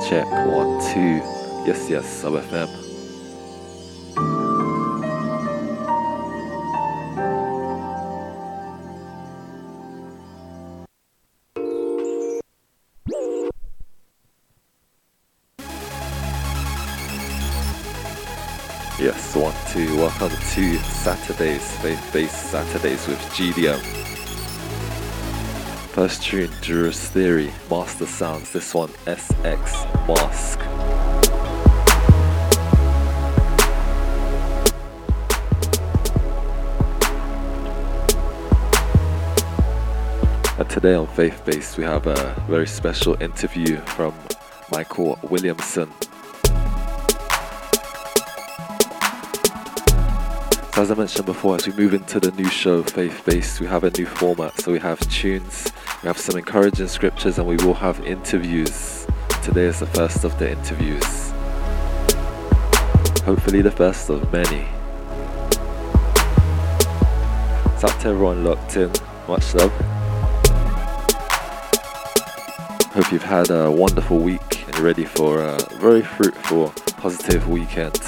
Check 1, 2. Yes, yes, Sub FM. Yes, 1, 2. Welcome to Saturdays, Faith-Based Saturdays with GDM. First tune, Jurist Theory, Master Sounds. This one, SX Mask. And today on Faith-Based, we have a very special interview from Michael Williamson. So as I mentioned before, as we move into the new show, Faith-Based, we have a new format. So we have tunes, we have some encouraging scriptures, and we will have interviews. Today is the first of the interviews. Hopefully the first of many. It's up to everyone locked in. Much love. Hope you've had a wonderful week and you're ready for a very fruitful, positive weekend.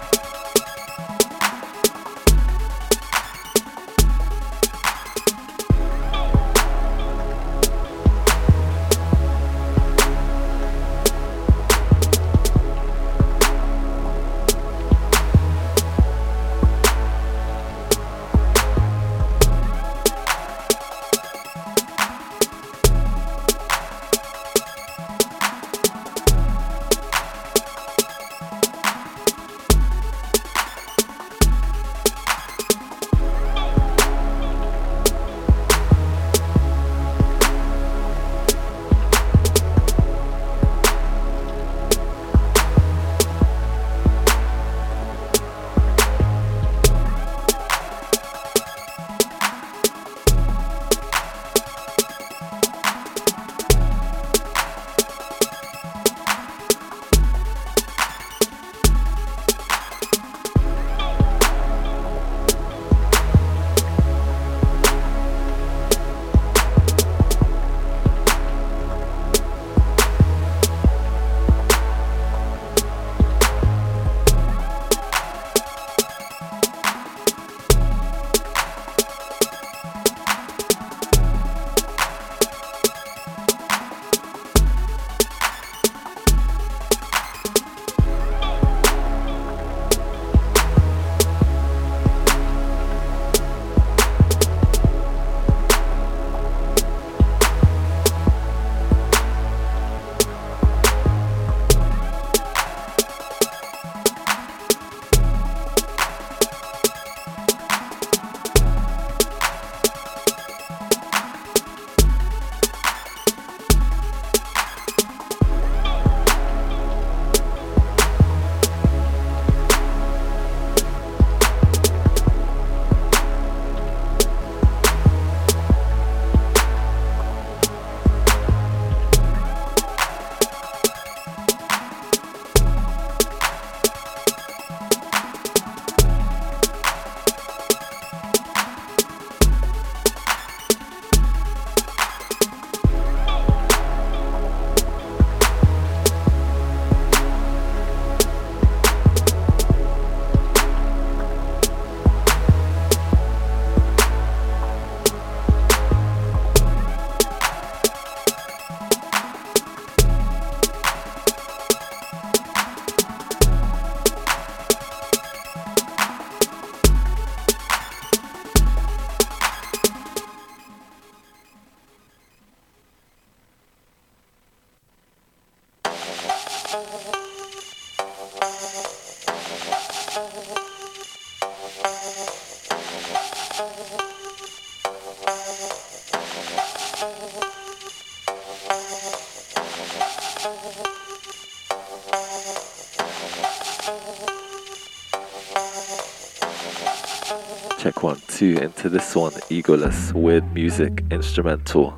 Check 1, 2 into this one, Egoless, Weird Music, Instrumental.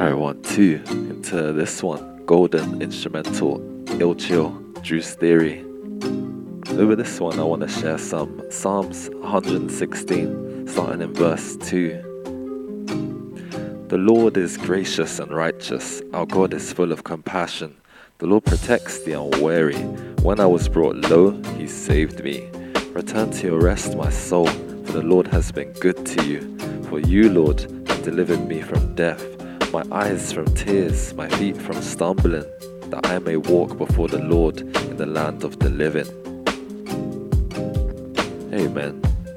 Alright, 1, 2 into this one. Golden instrumental, Ill Chill, Drew's Theory. Over this one, I want to share some Psalms 116, starting in verse 2. The Lord is gracious and righteous. Our God is full of compassion. The Lord protects the unwary. When I was brought low, he saved me. Return to your rest, my soul, for the Lord has been good to you. For you, Lord, have delivered me from death, my eyes from tears, my feet from stumbling, that I may walk before the Lord in the land of the living. Amen.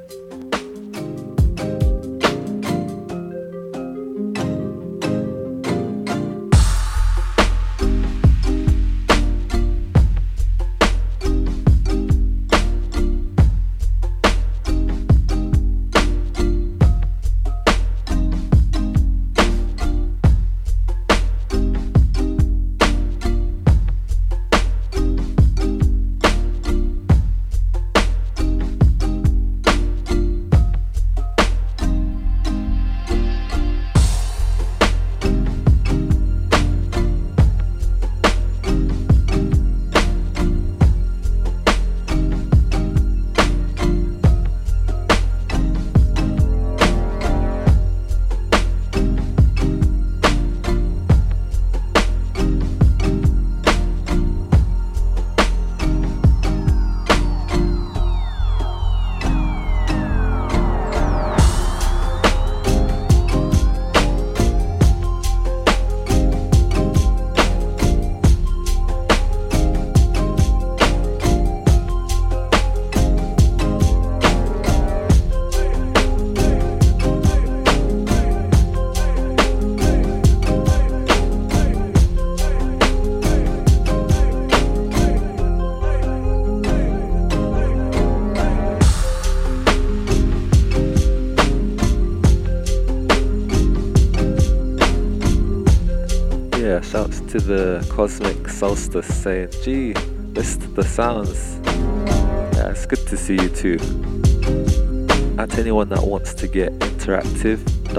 Yeah, shouts to the Cosmic Solstice saying, gee, missed the sounds. Yeah, it's good to see you too. And to anyone that wants to get interactive,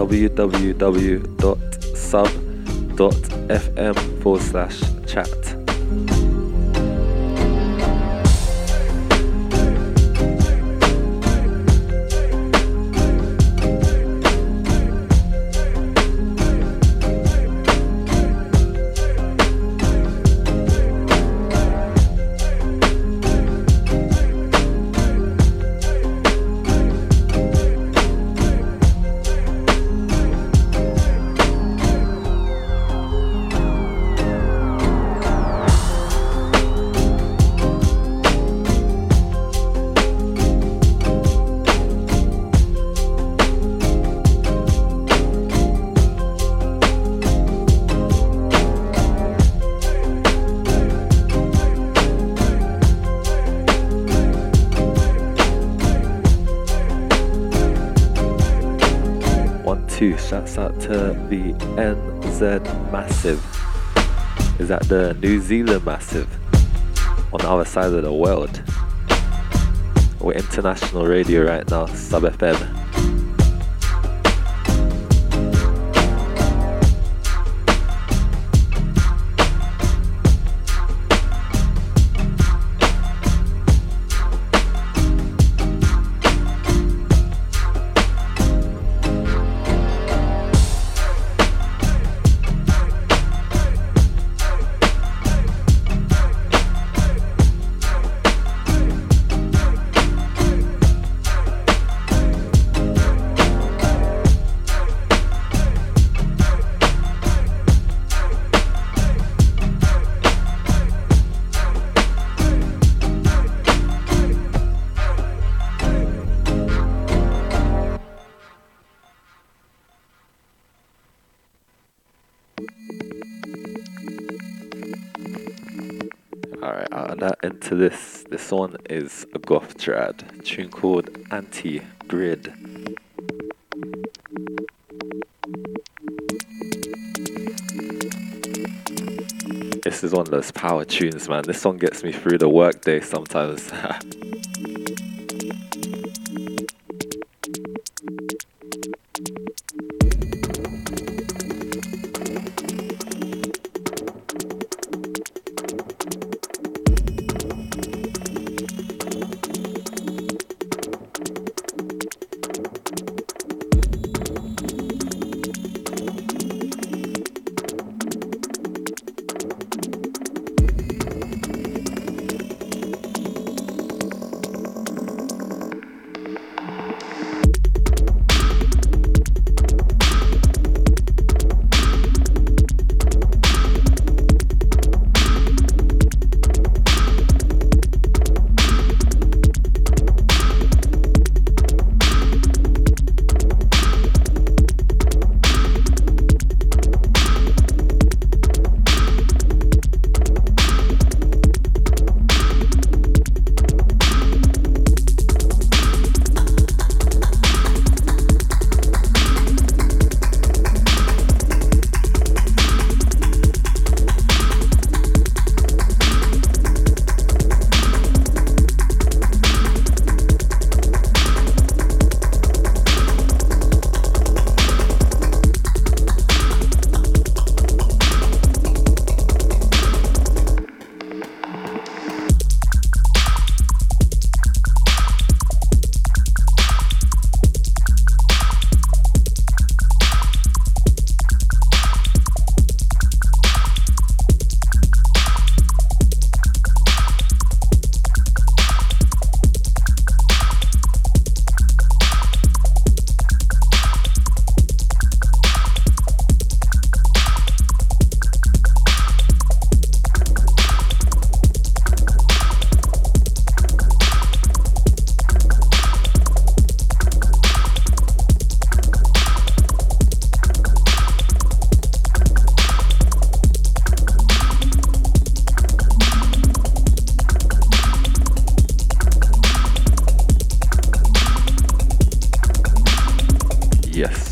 www.sub.fm/chat. Shouts out to the NZ Massive. Is that the New Zealand Massive? On the other side of the world. We're international radio right now, Sub FM. Alright, out of that into this one is a goth trad, tune called Anti-Grid. This is one of those power tunes, man. This song gets me through the workday sometimes.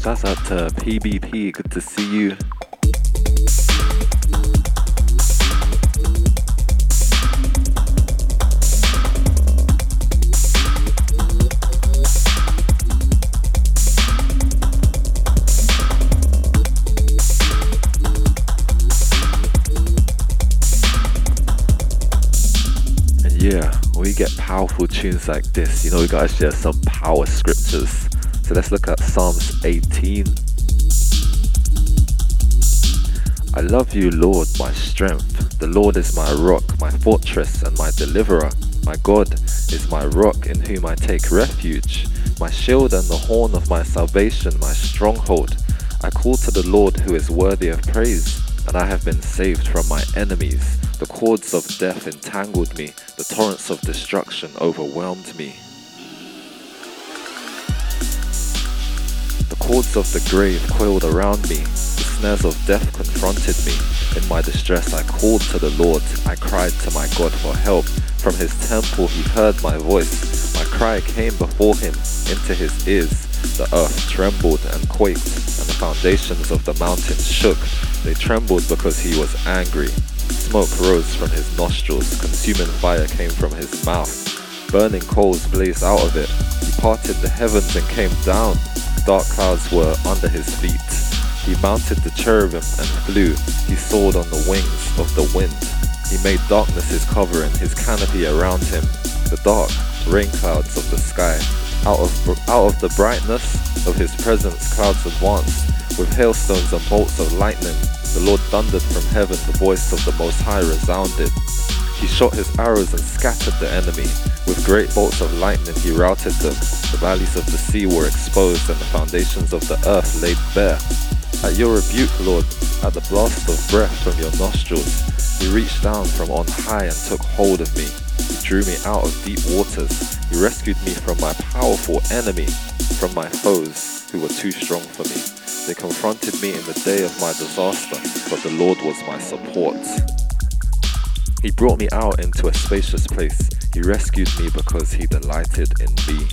Shouts out to PBP, good to see you. Yeah, when we get powerful tunes like this, you know we gotta share some power scriptures. So let's look at Psalms 18. I love you, Lord, my strength. The Lord is my rock, my fortress, and my deliverer. My God is my rock in whom I take refuge, my shield and the horn of my salvation, my stronghold. I call to the Lord who is worthy of praise, and I have been saved from my enemies. The cords of death entangled me, the torrents of destruction overwhelmed me. The cords of the grave coiled around me, the snares of death confronted me. In my distress I called to the Lord, I cried to my God for help. From his temple he heard my voice, my cry came before him, into his ears. The earth trembled and quaked, and the foundations of the mountains shook. They trembled because he was angry. Smoke rose from his nostrils, consuming fire came from his mouth. Burning coals blazed out of it. He parted the heavens and came down. Dark clouds were under his feet. He mounted the cherubim and flew. He soared on the wings of the wind. He made darkness his covering, his canopy around him. The dark rain clouds of the sky. Out of the brightness of his presence clouds advanced. With hailstones and bolts of lightning, the Lord thundered from heaven, the voice of the Most High resounded. He shot his arrows and scattered the enemy. With great bolts of lightning he routed them. The valleys of the sea were exposed and the foundations of the earth laid bare. At your rebuke, Lord, at the blast of breath from your nostrils, he reached down from on high and took hold of me. He drew me out of deep waters. He rescued me from my powerful enemy, from my foes who were too strong for me. They confronted me in the day of my disaster, but the Lord was my support. He brought me out into a spacious place. He rescued me because he delighted in me.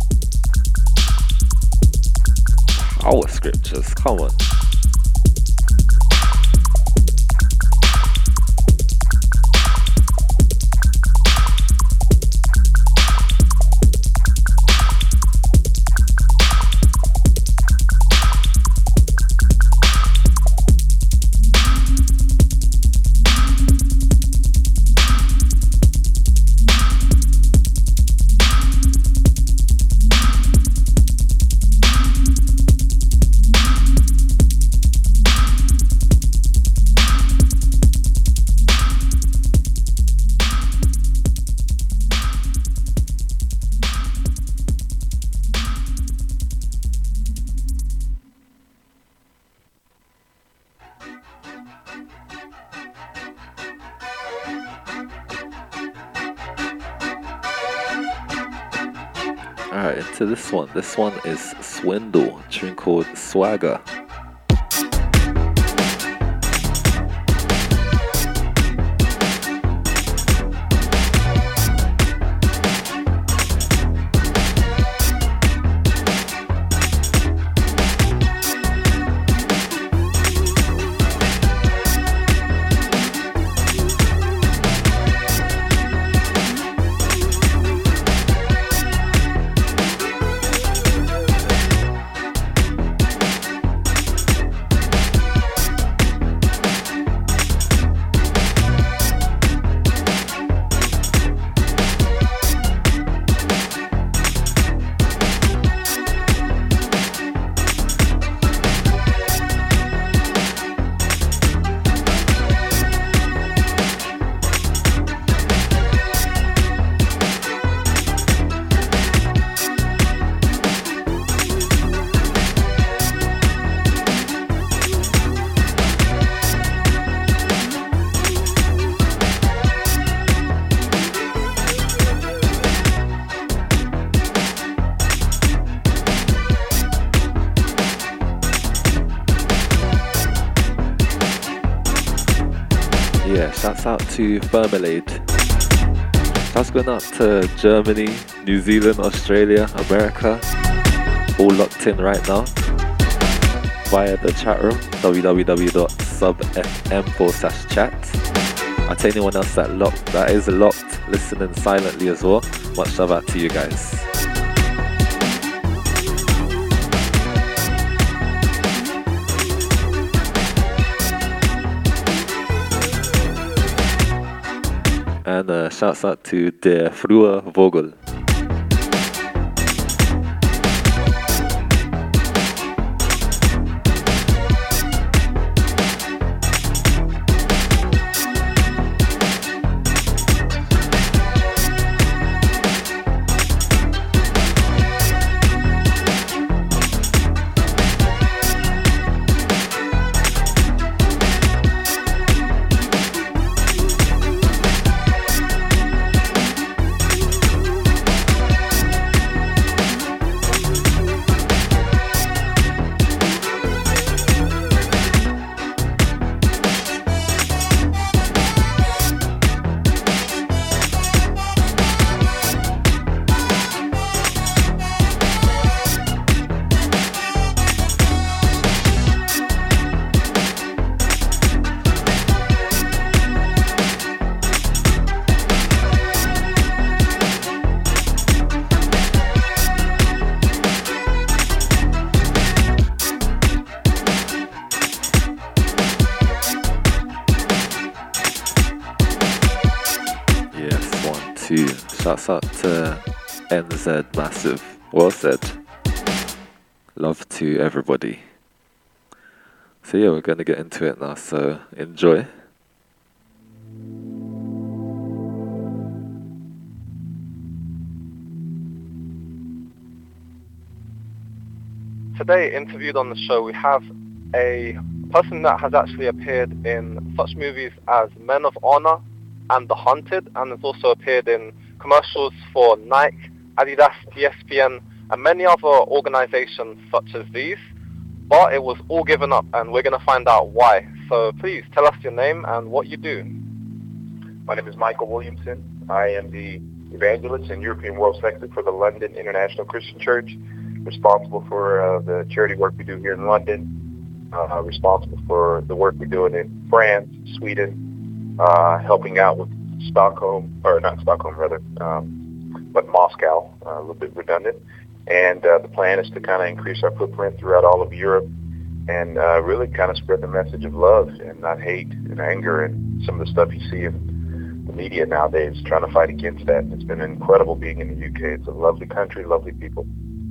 Power scriptures, come on. Alright, into this one. This one is Swindle, a tune called Swagger. Shouts out to Firmalade. Shouts going out to Germany, New Zealand, Australia, America. All locked in right now. via the chat room, www.subfm/chat. And to anyone else that is locked, listening silently as well, much love out to you guys. And shouts out to Der Frühe Vogel. Shouts out to NZ Massive. Well said. Love to everybody. So yeah, we're going to get into it now, so enjoy. Today, interviewed on the show, we have a person that has actually appeared in such movies as Men of Honor and The Haunted, and has also appeared in commercials for Nike, Adidas, ESPN, and many other organizations such as these. But it was all given up, and we're going to find out why. So please tell us your name and what you do. My name is Michael Williamson. I am the evangelist and European World Secretary for the London International Christian Church, responsible for the charity work we do here in London, responsible for the work we're doing in France, Sweden, helping out with but Moscow, a little bit redundant. And the plan is to kind of increase our footprint throughout all of Europe and really kind of spread the message of love and not hate and anger and some of the stuff you see in the media nowadays, trying to fight against that. It's been incredible being in the UK. It's a lovely country, lovely people.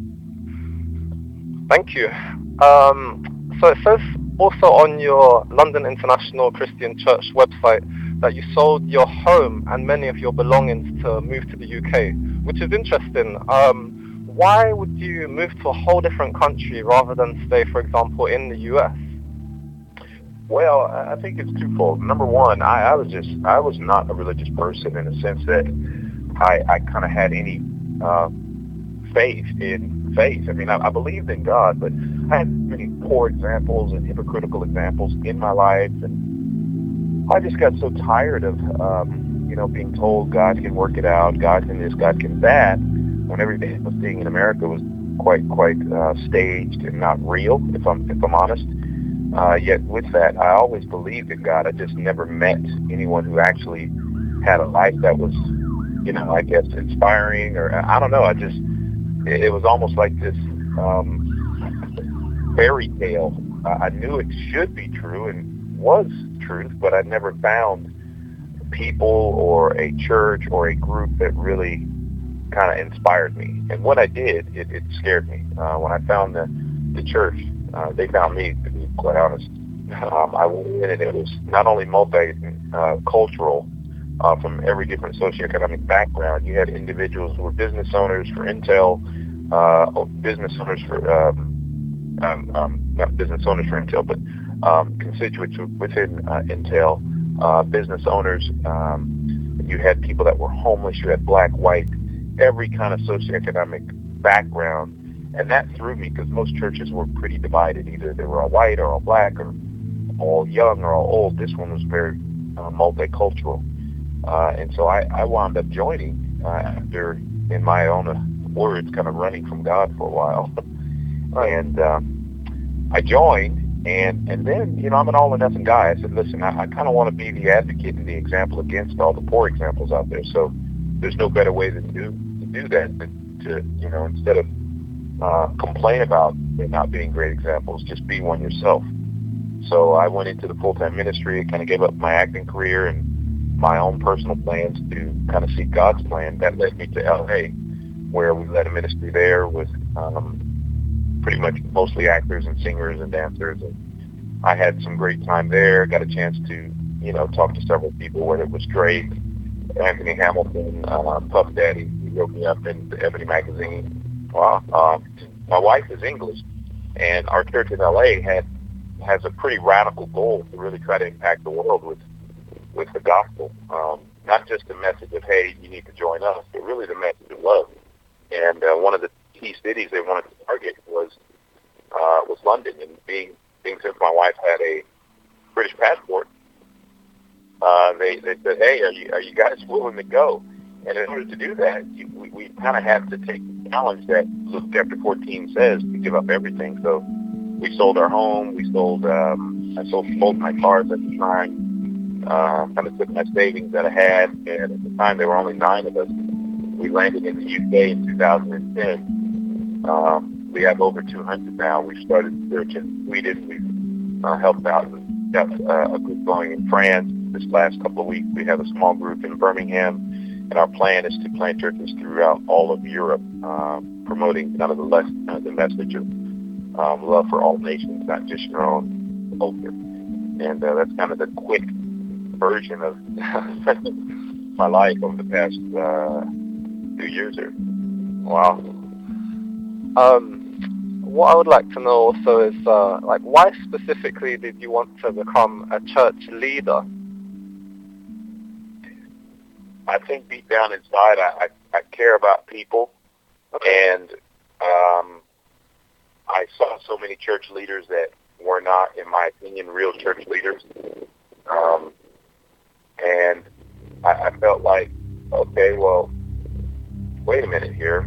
Thank you. So it says also on your London International Christian Church website that you sold your home and many of your belongings to move to the UK, which is interesting. Why would you move to a whole different country rather than stay, for example, in the US? Well, I think it's twofold. Number one, I was not a religious person in the sense that I kind of had any faith in faith. I mean, I believed in God, but I had many poor examples and hypocritical examples in my life, and I just got so tired of, being told God can work it out, God can this, God can that, when everything I was seeing in America was quite staged and not real, if I'm honest. Yet with that, I always believed in God. I just never met anyone who actually had a life that was, I guess inspiring, or I don't know. It was almost like this fairy tale. I knew it should be true and was truth, but I never found people or a church or a group that really kind of inspired me. And when I did, it scared me. When I found the church, they found me, to be quite honest. I went in and it was not only multicultural from every different socioeconomic background. You had individuals who were business owners for Intel, business owners for not business owners for Intel, but constituents within Intel, business owners. You had people that were homeless. You had black, white, every kind of socioeconomic background. And that threw me because most churches were pretty divided. Either they were all white or all black or all young or all old. This one was very multicultural. And so I wound up joining after, in my own words, kind of running from God for a while. And I joined, and then, you know, I'm an all-or-nothing guy. I said, listen, I kind of want to be the advocate and the example against all the poor examples out there. So there's no better way to do that than to, you know, instead of complain about there not being great examples, just be one yourself. So I went into the full-time ministry, kind of gave up my acting career and my own personal plans to kind of seek God's plan. That led me to LA, where we led a ministry there with pretty much mostly actors and singers and dancers. And I had some great time there. Got a chance to, you know, talk to several people, whether it was Drake, Anthony Hamilton, Puff Daddy. He wrote me up in the Ebony magazine. Wow. My wife is English, and our church in LA has a pretty radical goal to really try to impact the world with the gospel. Not just the message of, hey, you need to join us, but really the message of love. And one of the key cities they wanted to target was London. And being since my wife had a British passport, they said, hey, are you guys willing to go? And in order to do that, we kind of had to take the challenge that Luke chapter 14 says, to give up everything. So we sold our home. We sold. I sold both my cars at the time. Kind of took my savings that I had, and at the time there were only 9 of us. We landed in the UK in 2010. We have over 200 now. We started church in Sweden. We've helped out and got a group going in France. This last couple of weeks, we have a small group in Birmingham, and our plan is to plant churches throughout all of Europe, promoting nonetheless the message of love for all nations, not just your own culture. And that's kind of the quick version of my life over the past 2 years here. Wow. What I would like to know also is, like, why specifically did you want to become a church leader? I think deep down inside, I care about people, and I saw so many church leaders that were not, in my opinion, real church leaders. And I felt like, okay, well, wait a minute here.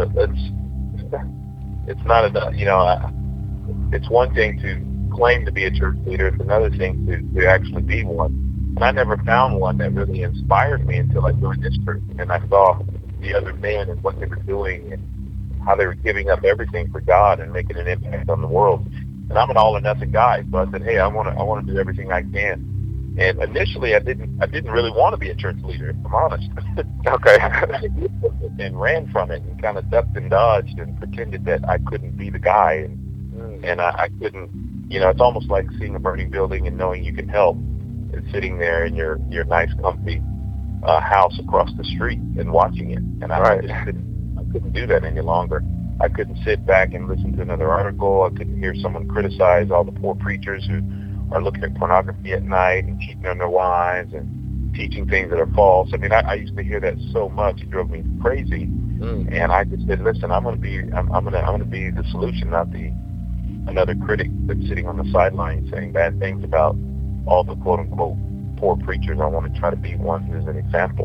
It's not enough, you know. It's one thing to claim to be a church leader. It's another thing to actually be one. And I never found one that really inspired me until I joined this church, and I saw the other men and what they were doing and how they were giving up everything for God and making an impact on the world. And I'm an all-or-nothing guy, so I said, hey, I want to do everything I can. And initially, I didn't really want to be a church leader, if I'm honest. Okay. And ran from it and kind of ducked and dodged and pretended that I couldn't be the guy, and I couldn't. You know, it's almost like seeing a burning building and knowing you can help, and sitting there in your nice, comfy house across the street and watching it. And I couldn't do that any longer. I couldn't sit back and listen to another article. I couldn't hear someone criticize all the poor preachers who are looking at pornography at night and cheating on their wives and teaching things that are false. I mean, I used to hear that so much, it drove me crazy. And I just said, listen, I'm gonna be the solution, not another critic that's sitting on the sidelines saying bad things about all the quote unquote poor preachers. I want to try to be one who's an example.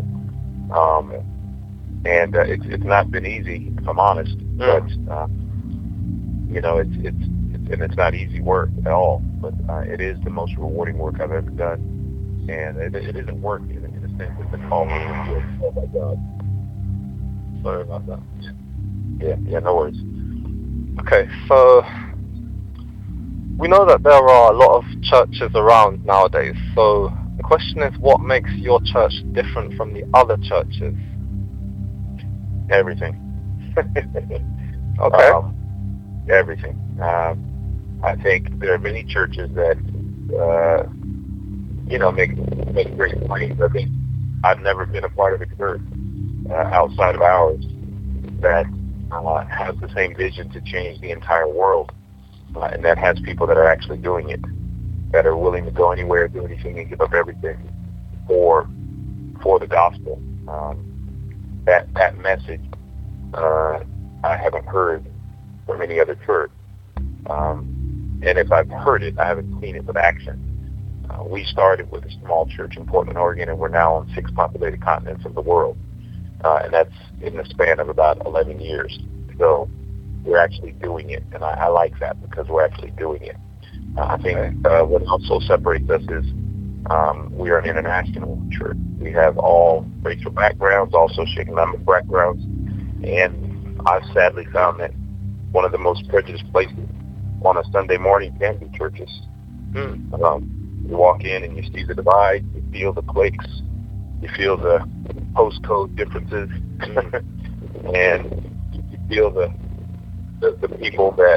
And it's not been easy, if I'm honest, but you know, it's not easy work at all, but it is the most rewarding work I've ever done. And it isn't work in a sense, it's a call. Oh my God. Sorry about that. Yeah, no worries. Okay, so we know that there are a lot of churches around nowadays. So the question is, what makes your church different from the other churches? Everything. Okay. Everything. I think there are many churches that, you know, make great claims. I think I've never been a part of a church outside of ours that has the same vision to change the entire world, and that has people that are actually doing it, that are willing to go anywhere, do anything, and give up everything for the gospel. That message I haven't heard from any other church. And if I've heard it, I haven't seen it with action. We started with a small church in Portland, Oregon, and we're now on 6 populated continents of the world. And that's in the span of about 11 years. So we're actually doing it, and I like that because we're actually doing it. I think what also separates us is we are an international church. We have all racial backgrounds, all socioeconomic backgrounds, and I've sadly found that one of the most prejudiced places on a Sunday morning can be churches. You walk in and you see the divide, you feel the cliques, you feel the postcode differences, and you feel the people that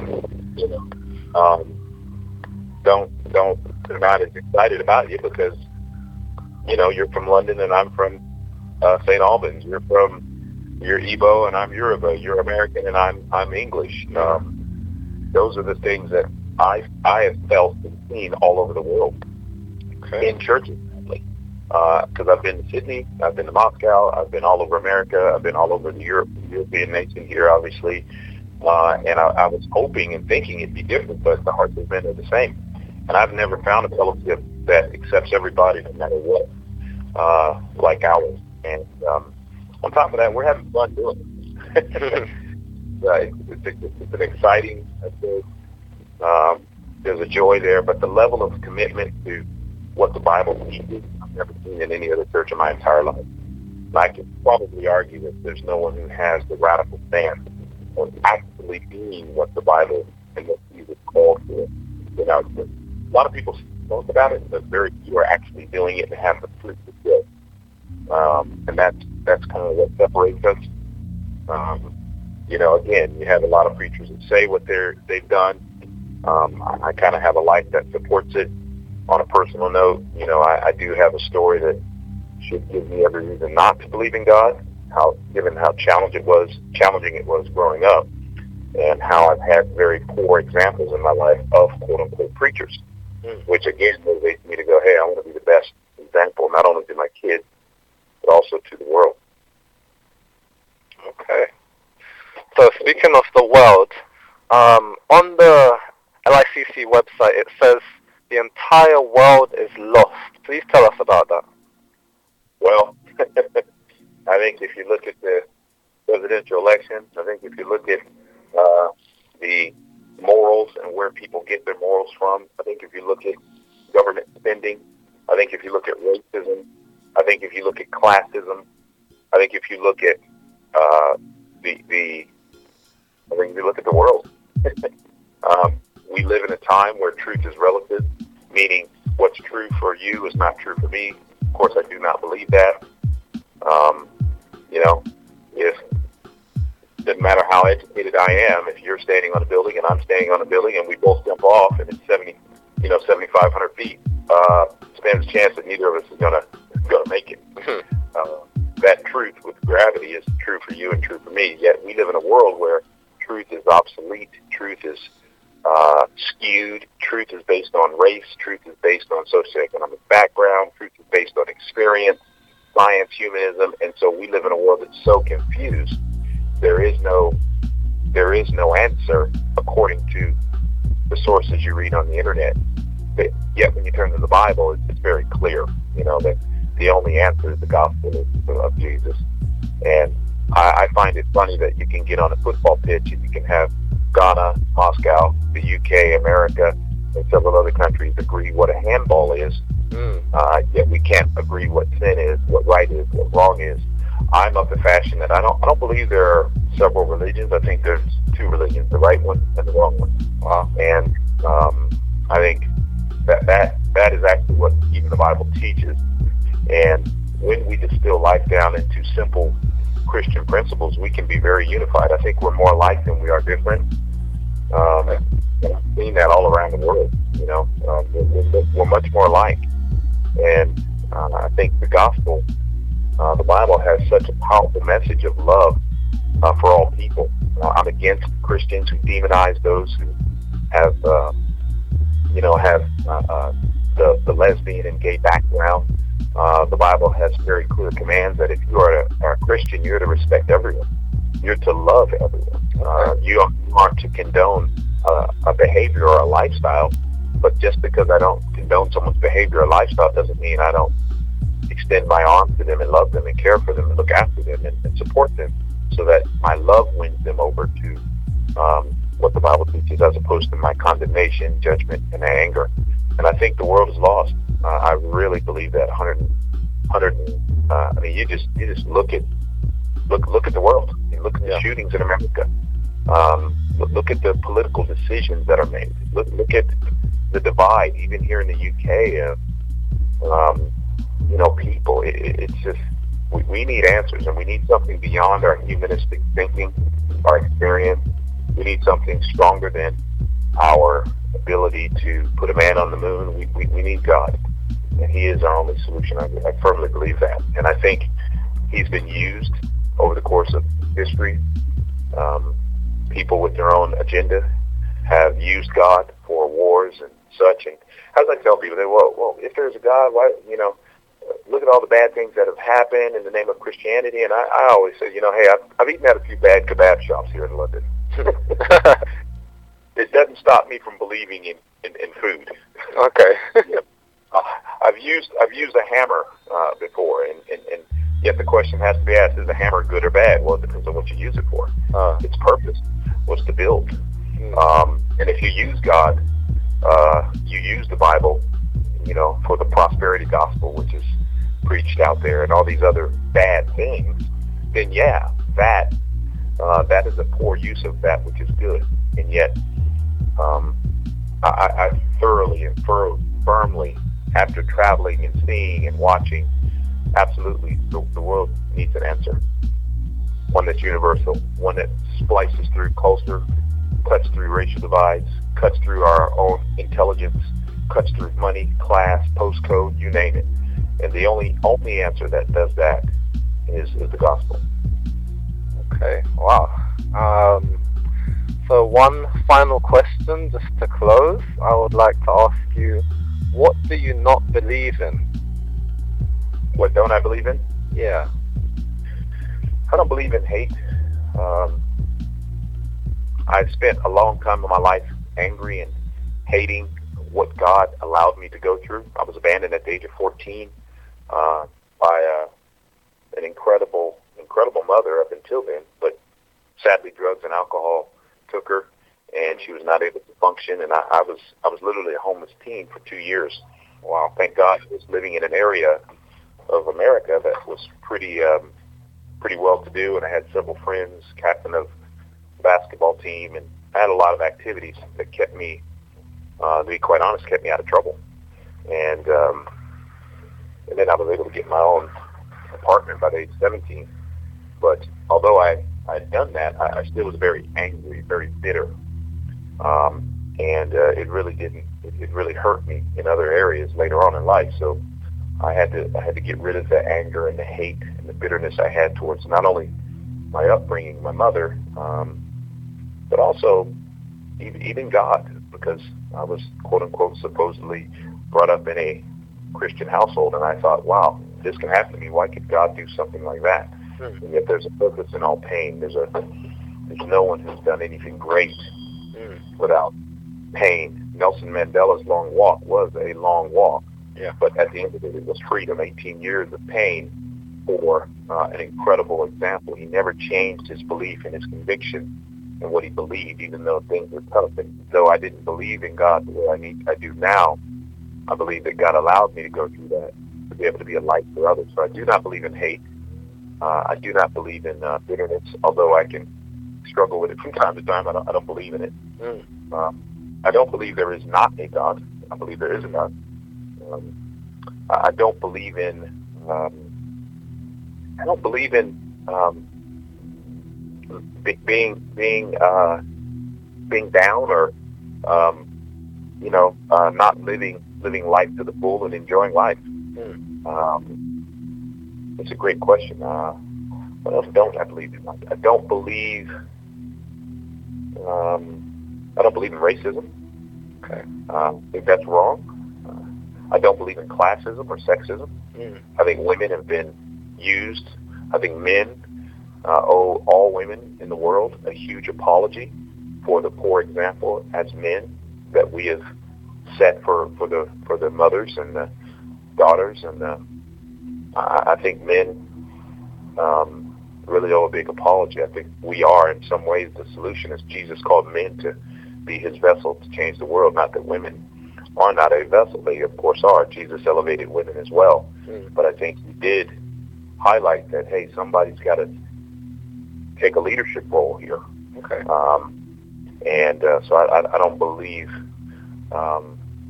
they're not as excited about you because you're from London and I'm from St. Albans. You're Igbo and I'm Yoruba. You're American and I'm English. Those are the things that I have felt and seen all over the world in churches, because I've been to Sydney, I've been to Moscow, I've been all over America, I've been all over the European nation here, obviously, and I was hoping and thinking it'd be different, but the hearts of men are the same. And I've never found a fellowship that accepts everybody no matter what, like ours. And on top of that, we're having fun doing it. It's an exciting, there's a joy there, but the level of commitment to what the Bible teaches, I've never seen in any other church in my entire life. And I can probably argue that there's no one who has the radical stance on actually being what the Bible and what Jesus called for. A lot of people talk about it, but very few are actually doing it and have the fruit to show. And that's kind of what separates us. Again, you have a lot of preachers that say what they've done. I kind of have a life that supports it. On a personal note, I do have a story that should give me every reason not to believe in God. Given how challenging it was growing up, and how I've had very poor examples in my life of quote unquote preachers, which again motivates me to go, hey, I want to be the best example, not only to my kids, but also to the world. Okay. So speaking of the world, on the LICC website it says the entire world is lost. Please tell us about that. Well, I think if you look at the presidential election, I think if you look at the morals and where people get their morals from, I think if you look at government spending, I think if you look at racism, I think if you look at classism, I think if you look at the world. We live in a time where truth is relative, meaning what's true for you is not true for me. Of course, I do not believe that. It doesn't matter how educated I am, if you're standing on a building and I'm standing on a building and we both jump off and it's 7,500 feet, stands a chance that neither of us is gonna make it. That truth with gravity is true for you and true for me. Yet we live in a world where truth is obsolete, truth is skewed, truth is based on race, truth is based on socioeconomic background, truth is based on experience, science, humanism, and so we live in a world that's so confused. There is no answer according to the sources you read on the internet. But yet when you turn to the Bible, it's very clear, that the only answer is the gospel of Jesus. And I find it funny that you can get on a football pitch and you can have Ghana, Moscow, the UK, America, and several other countries agree what a handball is. Yet we can't agree what sin is, what right is, what wrong is. I'm of the fashion that I don't believe there are several religions. I think there's two religions, the right one and the wrong one. And I think that is actually what even the Bible teaches. And when we distill life down into simple Christian principles, we can be very unified. I think we're more alike than we are different. And I've seen that all around the world. We're much more alike. And I think the gospel, the Bible has such a powerful message of love for all people. I'm against Christians who demonize those who have, the lesbian and gay background. The Bible has very clear commands that if you are a Christian, you're to respect everyone. You're to love everyone. You aren't to condone a behavior or a lifestyle, but just because I don't condone someone's behavior or lifestyle doesn't mean I don't extend my arms to them and love them and care for them and look after them and support them so that my love wins them over to what the Bible teaches, as opposed to my condemnation, judgment, and anger. And I think the world is lost. I really believe that. I mean, you just look at the world. You look at the shootings in America. Look at the political decisions that are made. Look at the divide, even here in the UK. People. It's just we need answers, and we need something beyond our humanistic thinking, our experience. We need something stronger than our ability to put a man on the moon. We need God, and He is our only solution. I firmly believe that, and I think He's been used over the course of history. People with their own agenda have used God for wars and such. And as I tell people, well, if there's a God, why, look at all the bad things that have happened in the name of Christianity. And I always say, hey, I've eaten at a few bad kebab shops here in London. It doesn't stop me from believing in food. Okay. I've used a hammer before, and yet the question has to be asked: is a hammer good or bad? Well, it depends on what you use it for. Its purpose was to build. And if you use God, you use the Bible, for the prosperity gospel, which is preached out there, and all these other bad things, then that is a poor use of that which is good. And yet, I thoroughly and firmly, after traveling and seeing and watching, absolutely, the world needs an answer. One that's universal, one that splices through culture, cuts through racial divides, cuts through our own intelligence, cuts through money, class, postcode, you name it. And the only answer that does that is the gospel. Okay, wow. So one final question just to close. I would like to ask you, what do you not believe in? What don't I believe in? Yeah. I don't believe in hate. I've spent a long time of my life angry and hating what God allowed me to go through. I was abandoned at the age of 14 by an incredible mother up until then, but sadly drugs and alcohol took her, and she was not able to function, and I was literally a homeless teen for 2 years. Wow. Thank God I was living in an area of America that was pretty well-to-do, and I had several friends, captain of the basketball team, and I had a lot of activities that kept me, to be quite honest, kept me out of trouble. And then I was able to get my own apartment by the age of 17. But although I had done that, I still was very angry, very bitter, and it really hurt me in other areas later on in life. So I had to get rid of the anger and the hate and the bitterness I had towards not only my upbringing, my mother, but also even God, because I was, quote unquote, supposedly brought up in a Christian household, and I thought, wow, this can happen to me. Why could God do something like that? And yet there's a purpose in all pain. There's no one who's done anything great without pain. Nelson Mandela's long walk was a long walk. Yeah. But at the end of it was freedom, 18 years of pain for an incredible example. He never changed his belief and his conviction in what he believed, even though things were tough. And though I didn't believe in God the way I do now, I believe that God allowed me to go through that, to be able to be a light for others. So I do not believe in hate. I do not believe in bitterness, although I can struggle with it from time to time. I don't believe in it. I don't believe there is not a God. I believe there is a God. I don't believe in being down or not living life to the full and enjoying life. It's a great question. What else don't I believe in? I don't believe in racism. Okay. I think that's wrong. I don't believe in classism or sexism. I think women have been used. I think men owe all women in the world a huge apology for the poor example as men that we have set for the mothers and the daughters. And I think men really owe a big apology. I think we are, in some ways, the solution, as Jesus called men to be his vessel to change the world. Not that women are not a vessel. They, of course, are. Jesus elevated women as well. But I think he did highlight that, hey, somebody's got to take a leadership role here. Okay. So I don't believe, I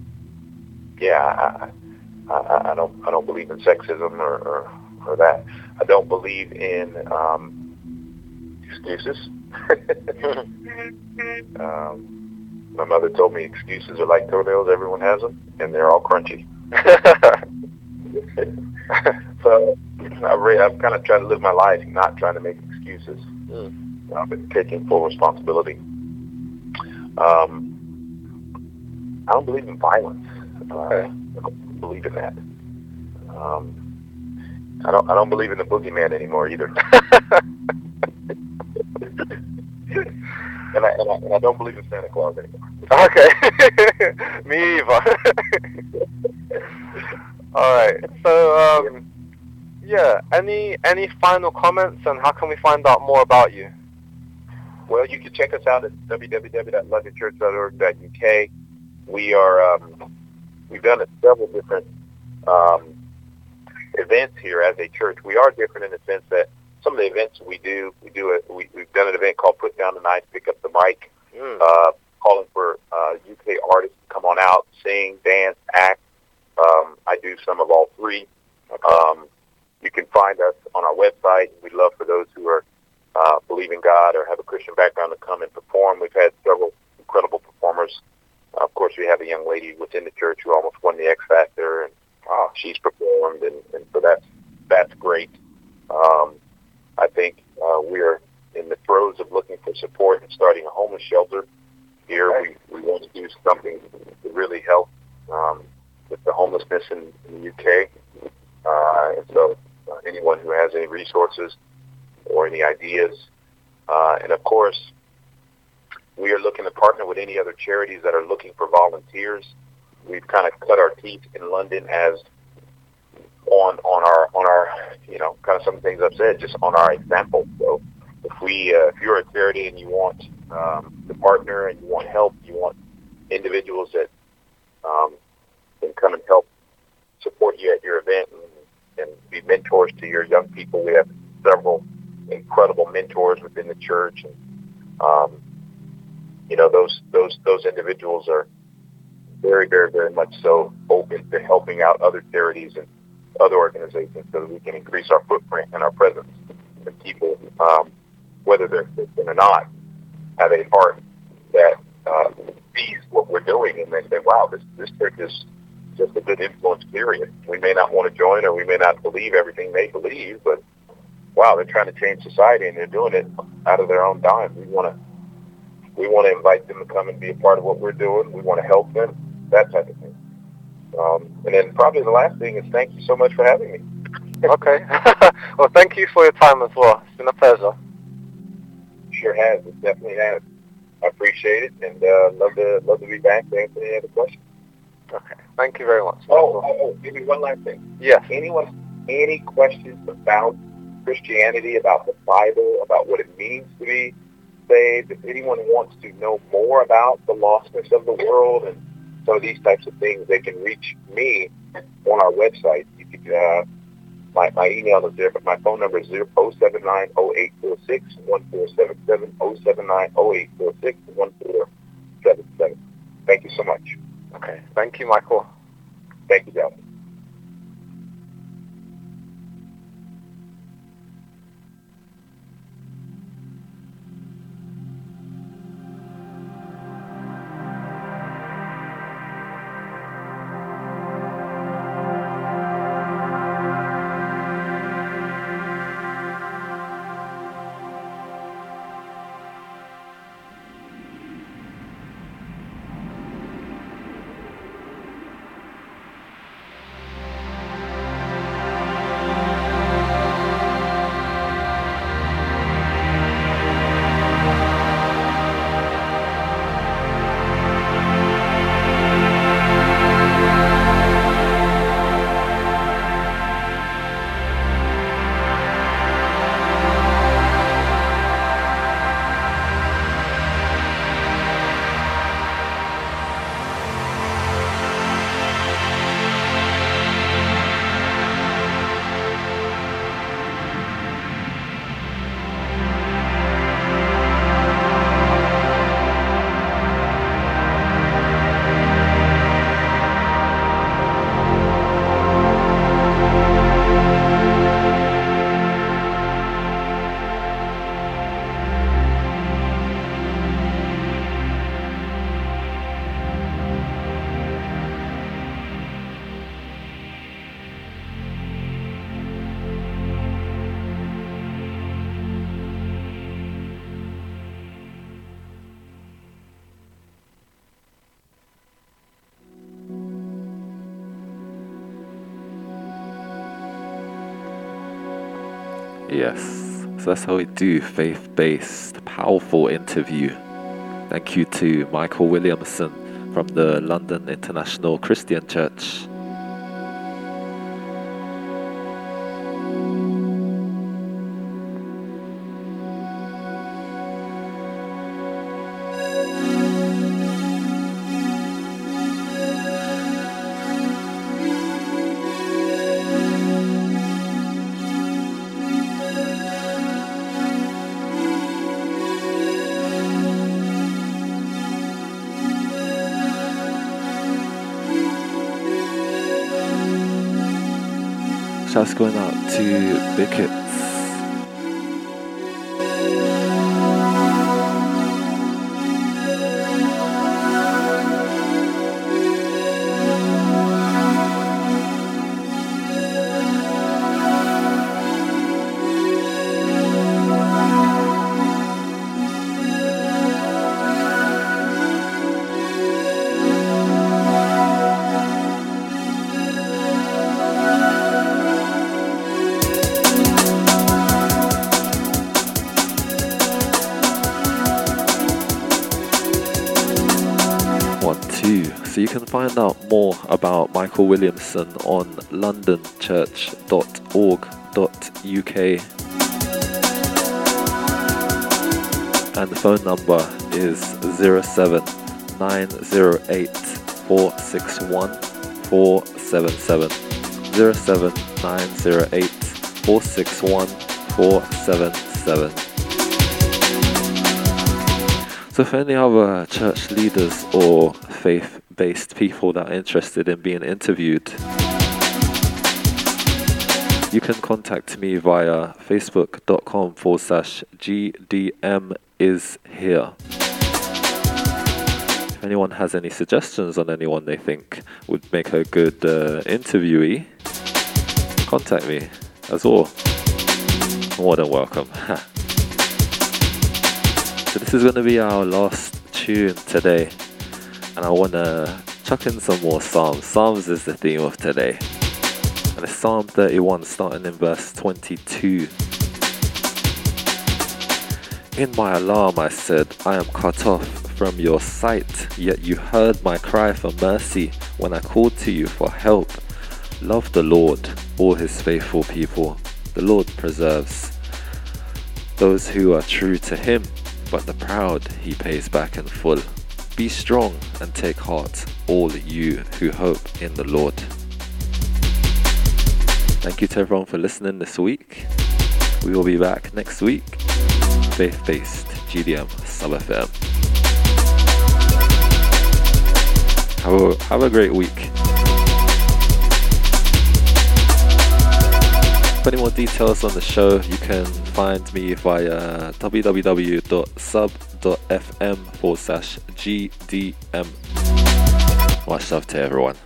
don't believe in sexism or that. I don't believe in excuses. My mother told me excuses are like toenails. Everyone has them, and they're all crunchy. So I've kind of tried to live my life not trying to make excuses, but taking full responsibility. I don't believe in violence. I don't believe in that. I don't believe in the boogeyman anymore either. And I don't believe in Santa Claus anymore. Okay. Me either. All right. So, any final comments, and how can we find out more about you? Well, you can check us out at www.londonchurch.org.uk. We are we've done several different events here as a church. We are different in the sense that some of the events we've done an event called Put Down the Knife, Pick Up the Mic, calling for UK artists to come on out, sing, dance, act. I do some of all three. You can find us on our website. We'd love for those who are believe in God or have a Christian background to come and perform. We've had several incredible performers. Of course, we have a young lady within the church who almost won the X Factor, and she's performed, and so that's great. I think we're in the throes of looking for support and starting a homeless shelter here. We want to do something to really help with the homelessness in the UK. And so anyone who has any resources or any ideas, and of course, we are looking to partner with any other charities that are looking for volunteers. We've kind of cut our teeth in London as on our kind of some things I've said, just on our example. So if you're a charity and you want to partner and you want help, you want individuals that can come and help support you at your event and be mentors to your young people. We have several incredible mentors within the church, and those individuals are very, very, very much so open to helping out other charities and other organizations so that we can increase our footprint and our presence. And people, whether they're Christian or not, have a heart that sees what we're doing, and they say, wow, this church is just a good influence, period. We may not want to join, or we may not believe everything they believe, but wow, they're trying to change society, and they're doing it out of their own dime. We want to invite them to come and be a part of what we're doing. We want to help them, that type of thing. And then probably the last thing is thank you so much for having me. Okay. Well, thank you for your time as well. It's been a pleasure. Sure has. It definitely has. I appreciate it, and love to be back to answer any other questions. Okay. Thank you very much. Give me one last thing. Yes. Any questions about Christianity, about the Bible, about what it means to be saved? If anyone wants to know more about the lostness of the world and some of these types of things, they can reach me on our website. You can, my email is there, but my phone number is 079-0846-1477, 079-0846-1477. Thank you so much. Okay. Thank you, Michael. Thank you, Dalvin. Yes, so that's how we do faith-based, powerful interview. Thank you to Michael Williamson from the London International Christian Church. Shouts going out to Bickets. So you can find out more about Michael Williamson on londonchurch.org.uk, and the phone number is 07908461477, 07908461477. So if any other church leaders or faith-based people that are interested in being interviewed, you can contact me via facebook.com/GDMishere. If anyone has any suggestions on anyone they think would make a good interviewee, contact me as well. More than welcome. So this is going to be our last tune today, and I want to chuck in some more Psalms. Psalms is the theme of today, and it's Psalm 31 starting in verse 22. In my alarm I said, I am cut off from your sight, yet you heard my cry for mercy when I called to you for help. Love the Lord, all his faithful people. The Lord preserves those who are true to him, but the proud he pays back in full. Be strong and take heart, all you who hope in the Lord. Thank you to everyone for listening this week. We will be back next week. Faith-based GDM Sub FM. Have a great week. For any more details on the show, you can find me via www.sub.fm/GDM. Much love to everyone.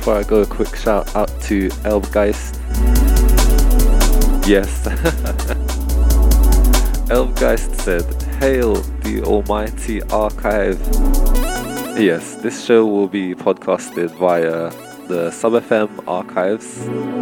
before I go, a quick shout out to Elbgeist. Yes. Elbgeist said, "Hail the almighty archive." Yes, this show will be podcasted via the SubFM archives.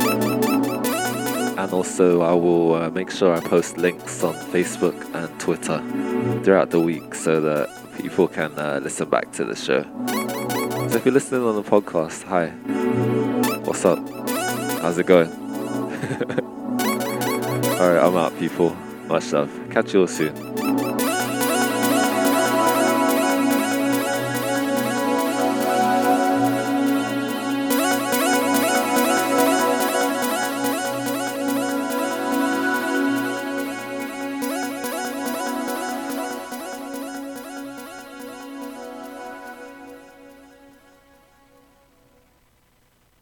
And also I will make sure I post links on Facebook and Twitter throughout the week so that people can listen back to the show. So if you're listening on the podcast, hi. What's up? How's it going? Alright, I'm out, people. Much love. Catch you all soon.